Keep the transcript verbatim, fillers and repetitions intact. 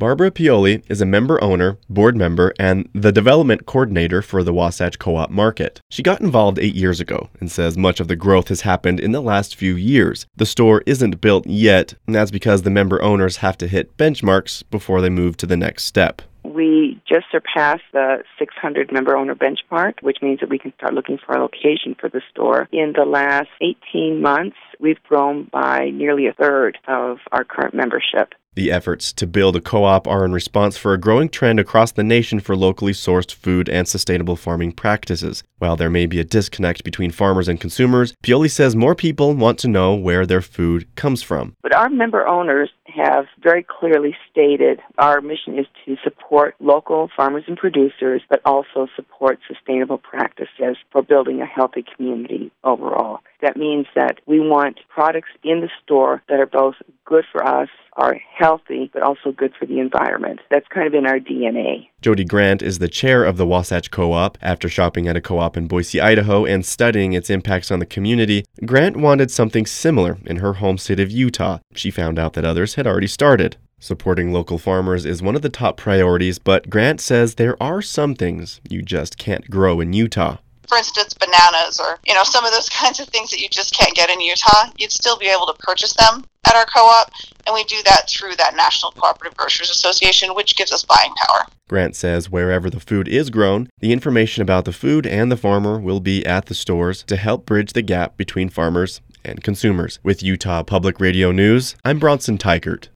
Barbara Pioli is a member owner, board member, and the development coordinator for the Wasatch Co-op Market. She got involved eight years ago and says much of the growth has happened in the last few years. The store isn't built yet, and that's because the member owners have to hit benchmarks before they move to the next step. We just surpassed the six hundred member owner benchmark, which means that we can start looking for a location for the store. In the last eighteen months, we've grown by nearly a third of our current membership. The efforts to build a co-op are in response for a growing trend across the nation for locally sourced food and sustainable farming practices. While there may be a disconnect between farmers and consumers, Pioli says more people want to know where their food comes from. But our member owners have very clearly stated our mission is to support local farmers and producers, but also support sustainable practices for building a healthy community overall. That means that we want products in the store that are both good for us, are healthy, but also good for the environment. That's kind of in our D N A. Jody Grant is the chair of the Wasatch Co-op. After shopping at a co-op in Boise, Idaho, and studying its impacts on the community, Grant wanted something similar in her home state of Utah. She found out that others had already started. Supporting local farmers is one of the top priorities, but Grant says there are some things you just can't grow in Utah. For instance, bananas or, you know, some of those kinds of things that you just can't get in Utah, you'd still be able to purchase them at our co-op, and we do that through that National Cooperative Grocers Association, which gives us buying power. Grant says wherever the food is grown, the information about the food and the farmer will be at the stores to help bridge the gap between farmers and consumers. With Utah Public Radio News, I'm Bronson Tykert.